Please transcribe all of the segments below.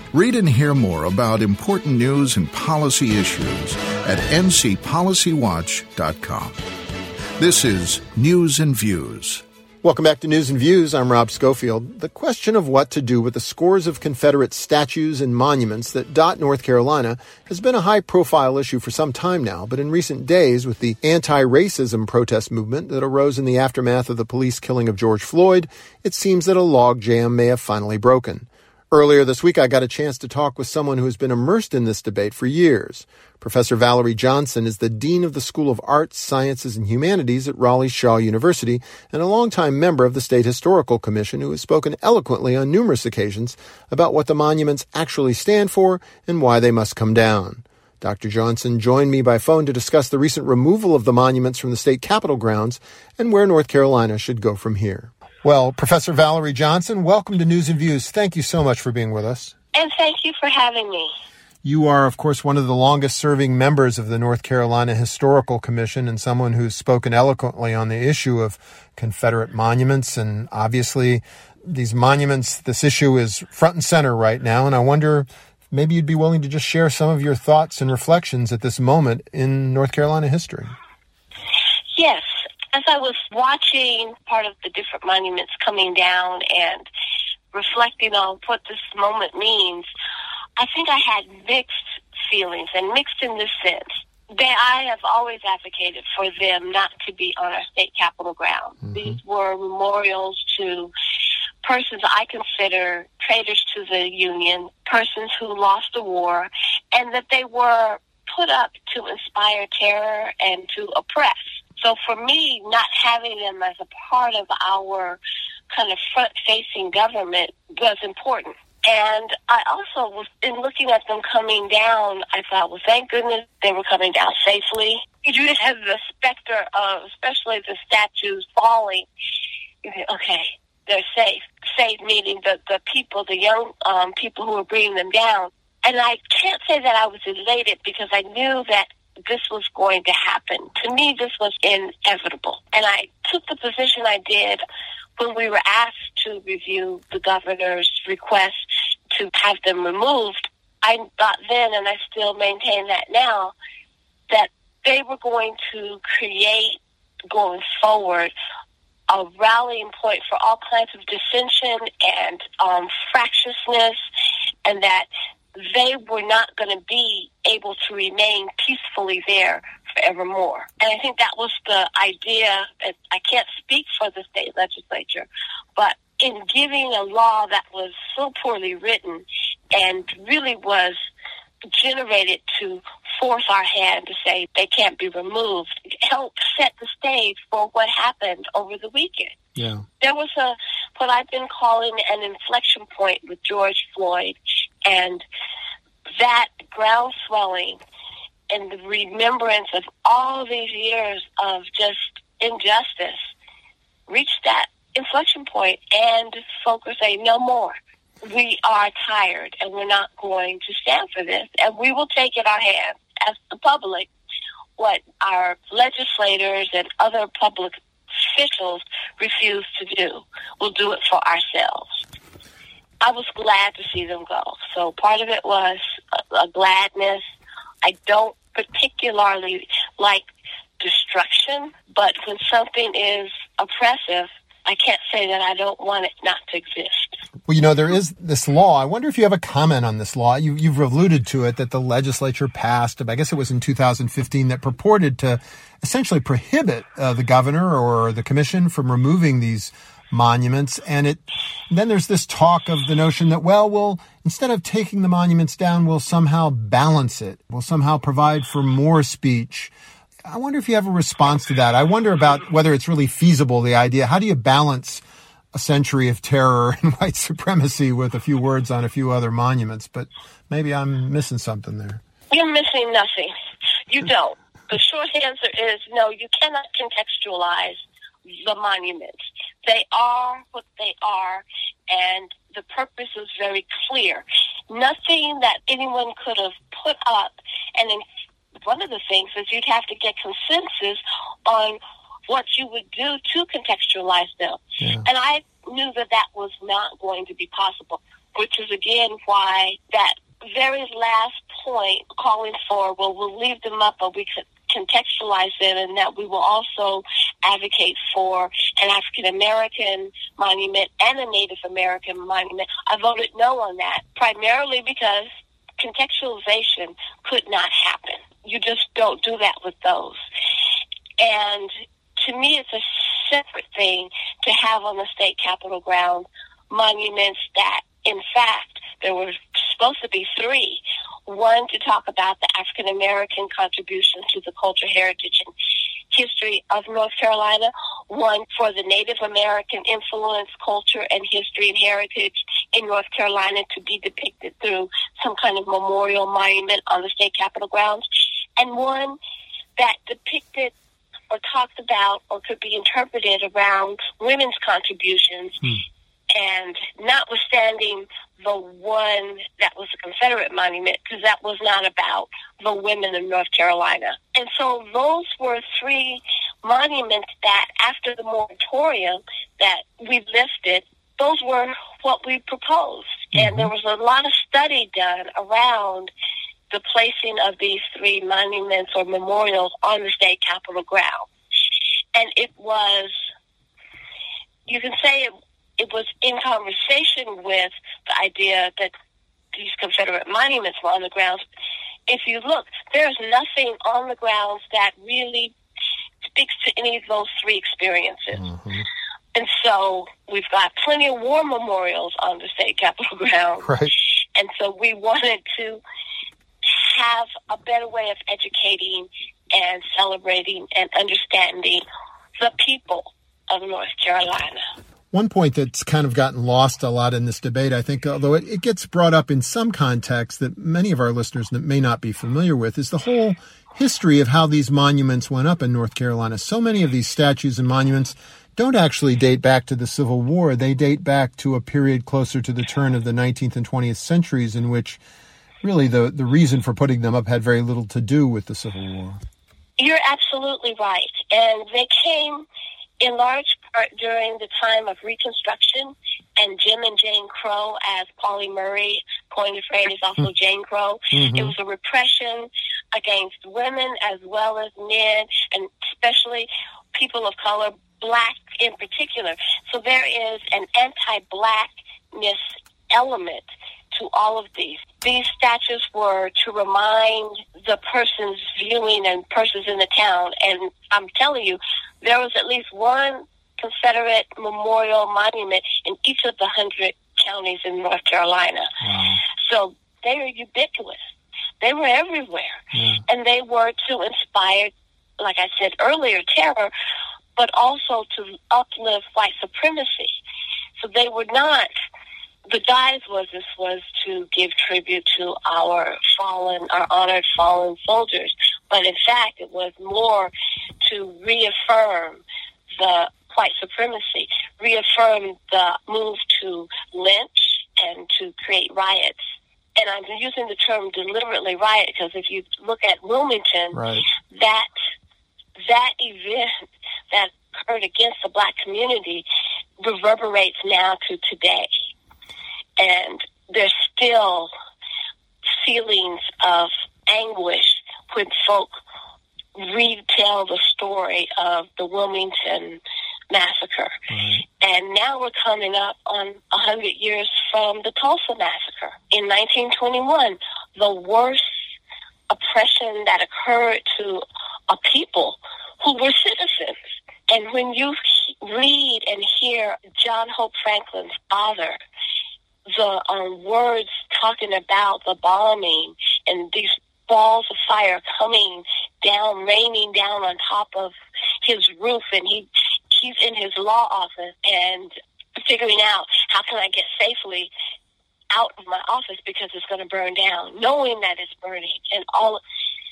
Read and hear more about important news and policy issues at ncpolicywatch.com. This is News and Views. Welcome back to News and Views. I'm Rob Schofield. The question of what to do with the scores of Confederate statues and monuments that dot North Carolina has been a high-profile issue for some time now, but in recent days, with the anti-racism protest movement that arose in the aftermath of the police killing of George Floyd, it seems that a logjam may have finally broken. Earlier this week, I got a chance to talk with someone who has been immersed in this debate for years. Professor Valerie Johnson is the Dean of the School of Arts, Sciences, and Humanities at Raleigh-Shaw University and a longtime member of the State Historical Commission who has spoken eloquently on numerous occasions about what the monuments actually stand for and why they must come down. Dr. Johnson joined me by phone to discuss the recent removal of the monuments from the state capitol grounds and where North Carolina should go from here. Well, Professor Valerie Johnson, welcome to News and Views. Thank you so much for being with us. And thank you for having me. You are, of course, one of the longest-serving members of the North Carolina Historical Commission and someone who's spoken eloquently on the issue of Confederate monuments. And obviously, these monuments, this issue is front and center right now. And I wonder, maybe you'd be willing to just share some of your thoughts and reflections at this moment in North Carolina history. Yes. As I was watching part of the different monuments coming down and reflecting on what this moment means, I think I had mixed feelings, and mixed in this sense that I have always advocated for them not to be on our state capitol grounds. Mm-hmm. These were memorials to persons I consider traitors to the Union, persons who lost the war, and that they were put up to inspire terror and to oppress. So for me, not having them as a part of our kind of front-facing government was important. And I also was, in looking at them coming down, I thought, well, thank goodness they were coming down safely. You just have the specter of, especially the statues falling. You think, okay, they're safe. Safe meaning the people, the young people who were bringing them down. And I can't say that I was elated because I knew that this was going to happen. To me, this was inevitable. And I took the position I did when we were asked to review the governor's request to have them removed. I thought then, and I still maintain that now, that they were going to create, going forward, a rallying point for all kinds of dissension and fractiousness, and that they were not going to be able to remain peacefully there forevermore. And I think that was the idea. I can't speak for the state legislature, but in giving a law that was so poorly written and really was generated to force our hand to say they can't be removed, it helped set the stage for what happened over the weekend. Yeah. There was what I've been calling an inflection point with George Floyd, and that ground swelling and the remembrance of all these years of just injustice reached that inflection point, and folks are saying, no more. We are tired, and we're not going to stand for this, and we will take in our hands as the public what our legislators and other public officials refuse to do. We'll do it for ourselves. I was glad to see them go. So part of it was a gladness. I don't particularly like destruction, but when something is oppressive, I can't say that I don't want it not to exist. Well, you know, there is this law. I wonder if you have a comment on this law. You've alluded to it, that the legislature passed, I guess it was in 2015, that purported to essentially prohibit the governor or the commission from removing these monuments. And then there's this talk of the notion that, well, we'll, instead of taking the monuments down, we'll somehow balance it. We'll somehow provide for more speech. I wonder if you have a response to that. I wonder about whether it's really feasible, the idea. How do you balance a century of terror and white supremacy with a few words on a few other monuments? But maybe I'm missing something there. You're missing nothing. You don't. The short answer is no, you cannot contextualize the monuments. They are what they are, and the purpose is very clear. Nothing that anyone could have put up, and one of the things is you'd have to get consensus on what you would do to contextualize them. Yeah. And I knew that was not going to be possible. which is, again, why that very last point calling for, well, we'll leave them up, but we could contextualize them, and that we will also advocate for an African-American monument and a Native American monument. I voted no on that, primarily because contextualization could not happen. You just don't do that with those. And to me, it's a separate thing to have on the state capitol ground monuments that, in fact, there were supposed to be three. One, to talk about the African-American contribution to the culture, heritage, and history of North Carolina. One, for the Native American influence, culture, and history and heritage in North Carolina to be depicted through some kind of memorial monument on the state capitol grounds. And one that depicted or talked about or could be interpreted around women's contributions. And notwithstanding the one that was a Confederate monument, because that was not about the women of North Carolina. And so those were three monuments that, after the moratorium that we lifted, those were what we proposed. And there was a lot of study done around the placing of these three monuments or memorials on the state capitol ground. And it was, you can say it was in conversation with the idea that these Confederate monuments were on the grounds. If you look, there's nothing on the grounds that really speaks to any of those three experiences. And so we've got plenty of war memorials on the state capitol ground. Right. And so we wanted to have a better way of educating and celebrating and understanding the people of North Carolina. One point that's kind of gotten lost a lot in this debate, I think, although it gets brought up in some contexts that many of our listeners may not be familiar with, is the whole history of how these monuments went up in North Carolina. So many of these statues and monuments don't actually date back to the Civil War. They date back to a period closer to the turn of the 19th and 20th centuries, in which really the reason for putting them up had very little to do with the Civil War. You're absolutely right. And they came in large part during the time of Reconstruction, and Jim and Jane Crow, as Pauli Murray coined the phrase, also Jane Crow. It was a repression against women as well as men, and especially people of color, black in particular. So there is an anti-blackness element to all of these. These statues were to remind the persons viewing and persons in the town, and I'm telling you, there was at least one Confederate memorial monument in each of the 100 counties in North Carolina. So they were ubiquitous. They were everywhere. And they were to inspire, like I said earlier, terror, but also to uplift white supremacy. So they were not, the guise was to give tribute to our honored fallen soldiers. But in fact, it was more to reaffirm the white supremacy, reaffirm the move to lynch and to create riots. And I'm using the term deliberately riot because if you look at Wilmington, that event that occurred against the black community reverberates now to today. And there's still feelings of anguish when folk retell the story of the Wilmington massacre. And now we're coming up on 100 years from the Tulsa massacre. In 1921, the worst oppression that occurred to a people who were citizens. And when you read and hear John Hope Franklin's father, the words talking about the bombing and these balls of fire coming down, raining down on top of his roof, and he's in his law office and figuring out how can I get safely out of my office because it's going to burn down, knowing that it's burning, and all.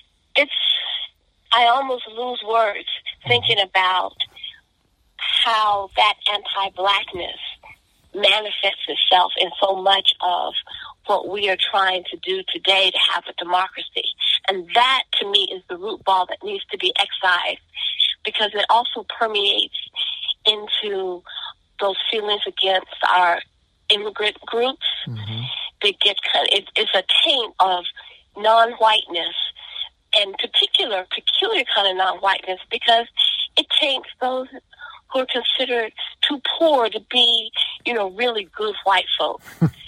I almost lose words thinking about how that anti-blackness manifests itself in so much of what we are trying to do today to have a democracy. And that, to me, is the root ball that needs to be excised, because it also permeates into those feelings against our immigrant groups, that gets it's a taint of non-whiteness, and peculiar kind of non-whiteness, because it taints those who are considered too poor to be, really good white folk.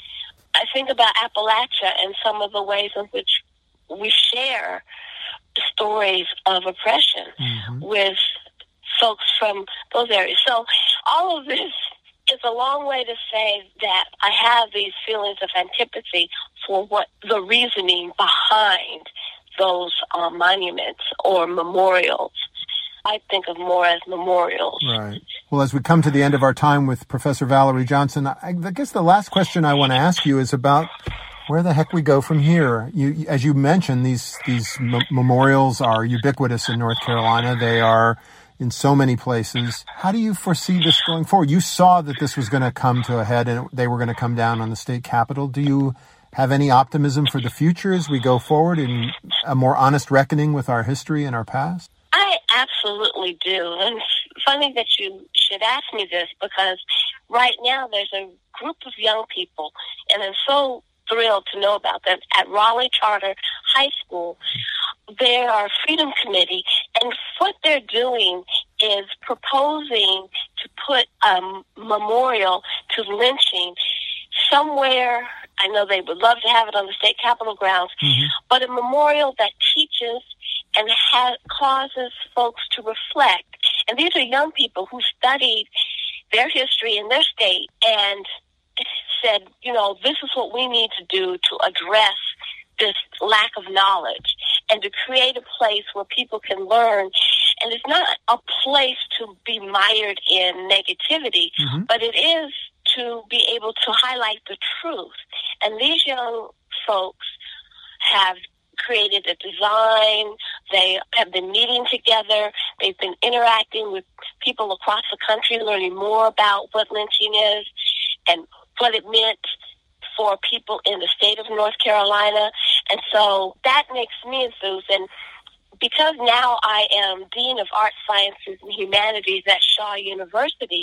I think about Appalachia and some of the ways in which we share stories of oppression with folks from those areas. So all of this is a long way to say that I have these feelings of antipathy for what the reasoning behind those monuments or memorials. I think of more as memorials. Right. Well, as we come to the end of our time with Professor Valerie Johnson, I guess the last question I want to ask you is about where the heck we go from here. As you mentioned, these memorials are ubiquitous in North Carolina. They are in so many places. How do you foresee this going forward? You saw that this was going to come to a head and they were going to come down on the state capitol. Do you have any optimism for the future as we go forward in a more honest reckoning with our history and our past? I absolutely do. And it's funny that you should ask me this, because right now there's a group of young people, and I'm so thrilled to know about them, at Raleigh Charter High School. They are a Freedom Committee, and what they're doing is proposing to put a memorial to lynching somewhere. I know they would love to have it on the state capitol grounds, but a memorial that teaches and causes folks to reflect. And these are young people who studied their history in their state and said, this is what we need to do to address this lack of knowledge and to create a place where people can learn. And it's not a place to be mired in negativity, but it is to be able to highlight the truth. And these young folks have created a design. They have been meeting together. They've been interacting with people across the country, learning more about what lynching is and what it meant for people in the state of North Carolina. And so that makes me enthused. And because now I am Dean of Arts, Sciences, and Humanities at Shaw University,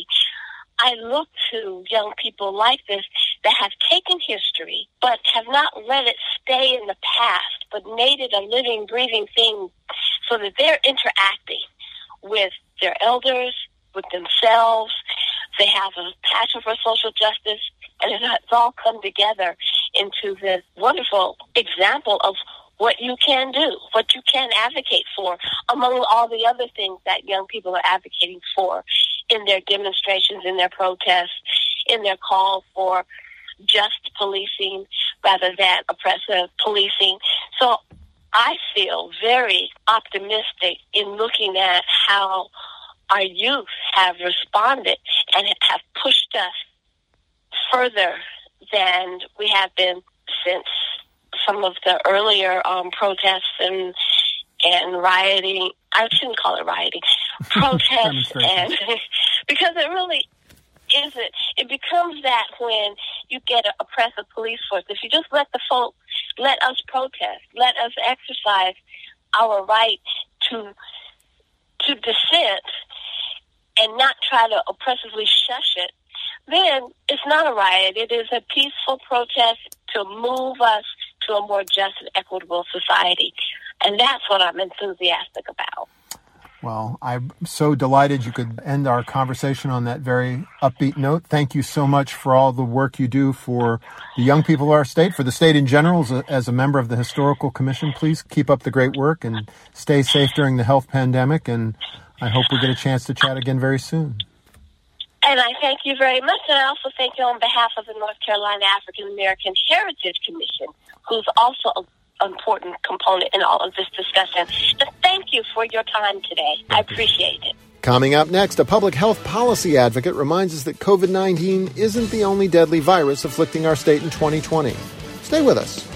I look to young people like this that have taken history but have not let it stay in the past, but made it a living, breathing thing so that they're interacting with their elders, with themselves. They have a passion for social justice, and it's all come together into this wonderful example of what you can do, what you can advocate for, among all the other things that young people are advocating for in their demonstrations, in their protests, in their call for just policing rather than oppressive policing. So I feel very optimistic in looking at how our youth have responded and have pushed us further than we have been since some of the earlier protests and rioting. I shouldn't call it rioting. Protests, and because it really isn't. It becomes that when you get an oppressive police force. If you just let us protest, let us exercise our right to dissent and not try to oppressively shush it, then it's not a riot. It is a peaceful protest to move us to a more just and equitable society. And that's what I'm enthusiastic about. Well, I'm so delighted you could end our conversation on that very upbeat note. Thank you so much for all the work you do for the young people of our state, for the state in general. As a member of the Historical Commission, please keep up the great work and stay safe during the health pandemic. And I hope we get a chance to chat again very soon. And I thank you very much. And I also thank you on behalf of the North Carolina African American Heritage Commission, who's also an important component in all of this discussion. So thank you for your time today. I appreciate it. Coming up next, a public health policy advocate reminds us that COVID-19 isn't the only deadly virus afflicting our state in 2020. Stay with us.